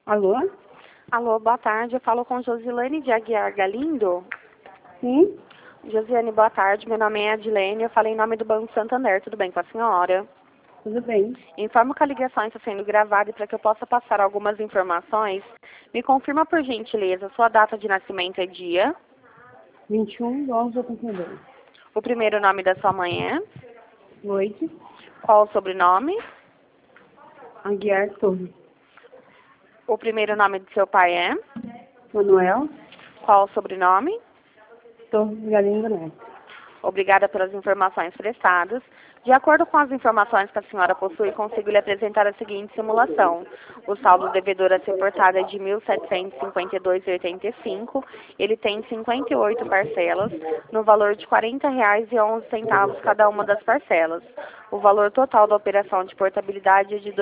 Alô? Alô, boa tarde. Eu falo com Josilane de Aguiar Galindo. Sim? Josiane, boa tarde. Meu nome é Adilene. Eu falei em nome do Banco Santander. Tudo bem com a senhora? Tudo bem. Informo que a ligação está sendo gravada e para que eu possa passar algumas informações, me confirma por gentileza, sua data de nascimento é dia, 21/11/82. o primeiro nome da sua mãe é, Noite. qual o sobrenome, Aguiar Torres. o primeiro nome do seu pai é, Manuel qual o sobrenome. Torres Galindo Neto. Obrigada pelas informações prestadas. De acordo com as informações que a senhora possui, consigo lhe apresentar a seguinte simulação. O saldo devedor a ser portado é de R$ 1.752,85. Ele tem 58 parcelas, no valor de R$ 40,11 cada uma das parcelas. O valor total da operação de portabilidade é de R$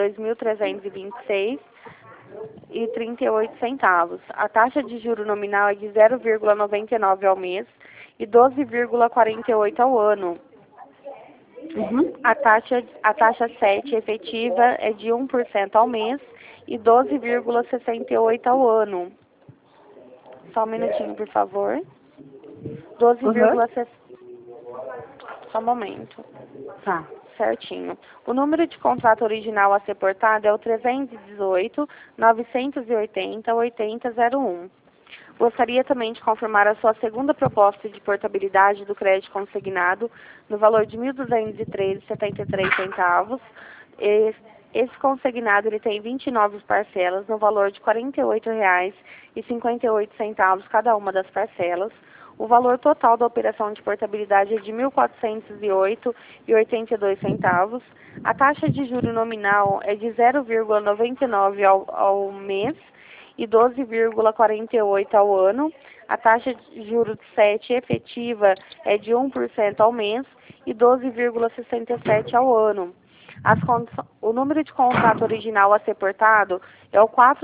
2.326,38. A taxa de juro nominal é de 0,99 ao mês e 12,48 ao ano. A taxa 7 efetiva é de 1% ao mês e 12,68 ao ano. Só um minutinho, por favor. 12,60. Só um momento. Tá. Certinho. O número de contrato original a ser portado é o 318-980-8001. Gostaria também de confirmar a sua segunda proposta de portabilidade do crédito consignado no valor de R$ 1.213,73. Esse consignado ele tem 29 parcelas no valor de R$ 48,58 cada uma das parcelas. O valor total da operação de portabilidade é de R$ 1.408,82. A taxa de juro nominal é de 0,99 ao mês e 12,48 ao ano. A taxa de juros 7 efetiva é de 1% ao mês e 12,67 ao ano. O número de contrato original a ser portado é o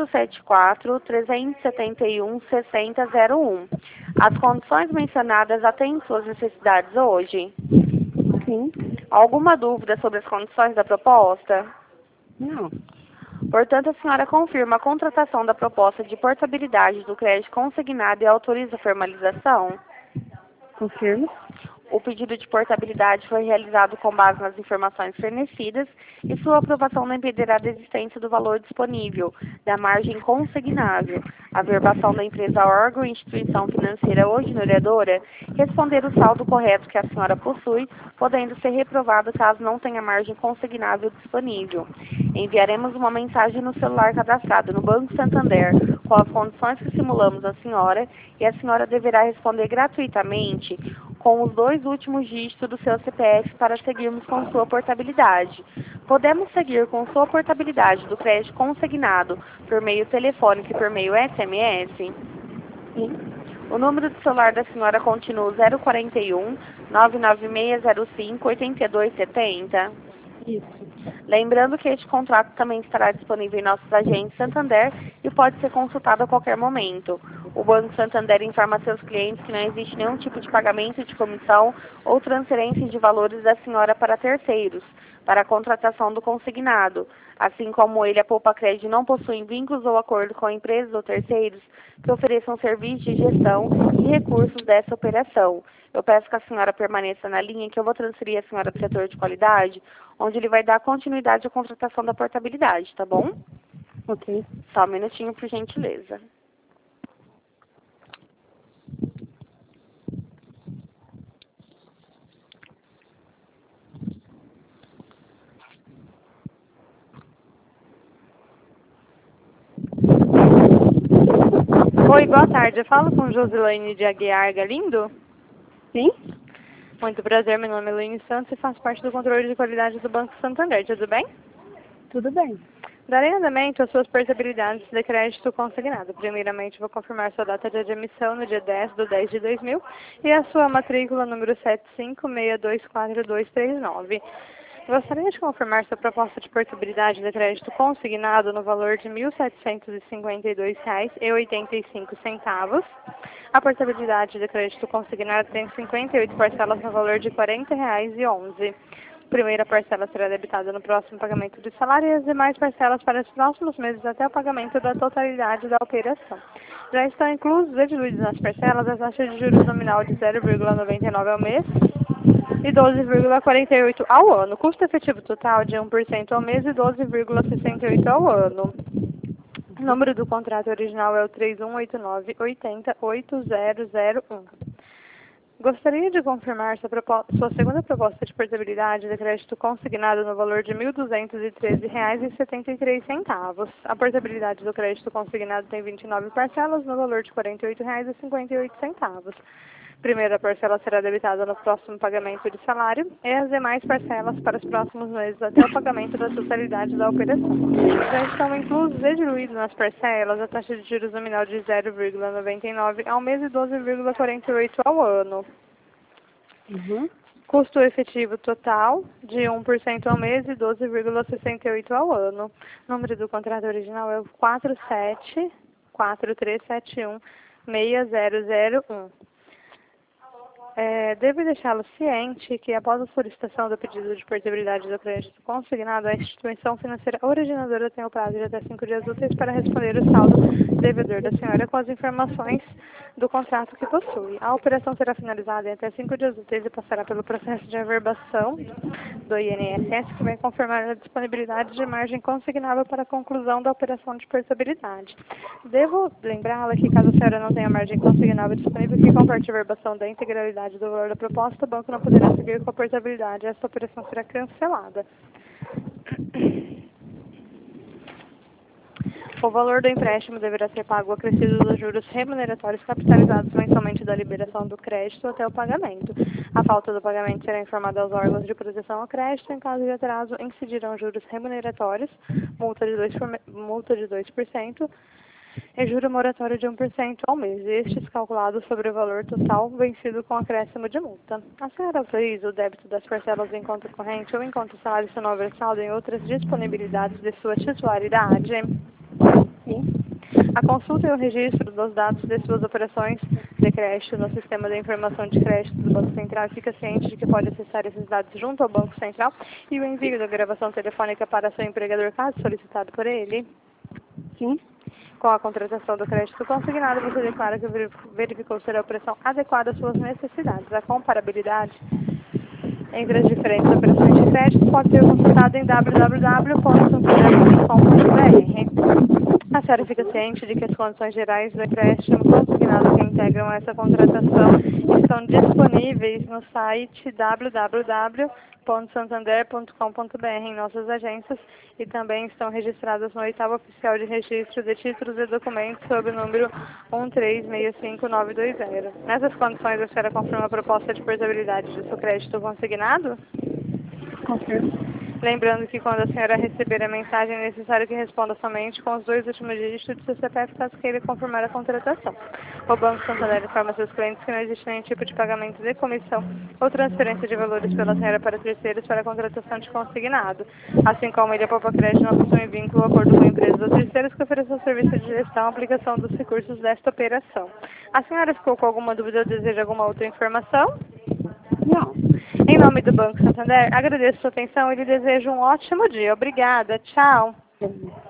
474-371-6001. As condições mencionadas atendem suas necessidades hoje? Sim? Alguma dúvida sobre as condições da proposta? Não. Portanto, a senhora confirma a contratação da proposta de portabilidade do crédito consignado e autoriza a formalização? Confirmo? O pedido de portabilidade foi realizado com base nas informações fornecidas e sua aprovação não impedirá a existência do valor disponível, da margem consignável, a verbação da empresa órgão, instituição financeira ou ignoradora, responder o saldo correto que a senhora possui, podendo ser reprovado caso não tenha margem consignável disponível. Enviaremos uma mensagem no celular cadastrado no Banco Santander com as condições que simulamos à senhora e a senhora deverá responder gratuitamente com os 2 últimos dígitos do seu CPF para seguirmos com sua portabilidade. Podemos seguir com sua portabilidade do crédito consignado por meio telefônico e por meio SMS? Sim. O número do celular da senhora continua 041 99605 8270. Isso. Lembrando que este contrato também estará disponível em nossos agentes Santander e pode ser consultado a qualquer momento. O Banco Santander informa a seus clientes que não existe nenhum tipo de pagamento de comissão ou transferência de valores da senhora para terceiros, para a contratação do consignado. Assim como ele, a Poupa Crédito não possui vínculos ou acordo com empresas ou terceiros que ofereçam serviços de gestão e recursos dessa operação. Eu peço que a senhora permaneça na linha, que eu vou transferir a senhora para o setor de qualidade, onde ele vai dar continuidade à contratação da portabilidade, tá bom? Ok. Só um minutinho, por gentileza. Oi, boa tarde. Eu falo com Josilane de Aguiar Galindo? Sim? Muito prazer, meu nome é Luíne Santos e faço parte do controle de qualidade do Banco Santander, tudo bem? Tudo bem. Darei andamento às suas portabilidades de crédito consignado. Primeiramente, vou confirmar sua data de admissão no dia 10/10/2000 e a sua matrícula número 75624239. Gostaria de confirmar sua proposta de portabilidade de crédito consignado no valor de R$ 1.752,85. A portabilidade de crédito consignado tem 58 parcelas no valor de R$ 40,11. Primeira parcela será debitada no próximo pagamento do salário e as demais parcelas para os próximos meses até o pagamento da totalidade da operação. Já estão inclusos e diluídos nas parcelas a taxa de juros nominal de 0,99 ao mês e 12,48 ao ano. Custo efetivo total de 1% ao mês e 12,68 ao ano. O número do contrato original é o 3189808001. Gostaria de confirmar sua segunda proposta de portabilidade de crédito consignado no valor de R$ 1.213,73. A portabilidade do crédito consignado tem 29 parcelas no valor de R$ 48,58. Primeira parcela será debitada no próximo pagamento de salário e as demais parcelas para os próximos meses até o pagamento da totalidade da operação. Já estão inclusos e diluídos nas parcelas a taxa de juros nominal de 0,99 ao mês e 12,48 ao ano. Custo efetivo total de 1% ao mês e 12,68 ao ano. O número do contrato original é o 4743716001. Devo deixá-lo ciente que, após a solicitação do pedido de portabilidade do crédito consignado, a instituição financeira originadora tem o prazo de até 5 dias úteis para responder o saldo devedor da senhora com as informações do contrato que possui. A operação será finalizada em até 5 dias úteis e passará pelo processo de averbação do INSS, que vai confirmar a disponibilidade de margem consignável para a conclusão da operação de portabilidade. Devo lembrá-la que, caso a senhora não tenha margem consignável disponível, que comparte a averbação da integralidade do valor da proposta, o banco não poderá seguir com a portabilidade. Esta operação será cancelada. O valor do empréstimo deverá ser pago acrescido dos juros remuneratórios capitalizados mensalmente da liberação do crédito até o pagamento. A falta do pagamento será informada aos órgãos de proteção ao crédito. Em caso de atraso, incidirão juros remuneratórios, multa de 2%, e juro moratório de 1% ao mês, estes calculados sobre o valor total vencido com acréscimo de multa. A senhora autoriza o débito das parcelas em conta corrente ou em conta salário sonobre saldo em outras disponibilidades de sua titularidade? Sim. A consulta e o registro dos dados de suas operações de crédito no sistema de informação de crédito do Banco Central fica ciente de que pode acessar esses dados junto ao Banco Central e o envio da gravação telefônica para seu empregador caso solicitado por ele? Sim. Com a contratação do crédito consignado, você declara que verificou ser a operação adequada às suas necessidades. A comparabilidade entre as diferentes operações de crédito pode ser consultada em www.santander.com.br. A senhora fica ciente de que as condições gerais do empréstimo consignado que integram essa contratação estão disponíveis no site www.santander.com.br em nossas agências e também estão registradas no 8º Oficial de Registro de Títulos e Documentos sob o número 1365920. Nessas condições, a senhora confirma a proposta de portabilidade de seu crédito consignado? Confirmo. Lembrando que quando a senhora receber a mensagem, é necessário que responda somente com os 2 últimos dígitos do seu CPF caso queira confirmar a contratação. O Banco Santander informa seus clientes que não existe nenhum tipo de pagamento de comissão ou transferência de valores pela senhora para terceiros para a contratação de consignado. Assim como Ilha Poupa Crédito não possui vínculo ou acordo com empresas ou terceiros que ofereçam serviço de gestão e aplicação dos recursos desta operação. A senhora ficou com alguma dúvida ou deseja alguma outra informação? Não. Em nome do Banco Santander, agradeço sua atenção e lhe desejo um ótimo dia. Obrigada. Tchau. Sim.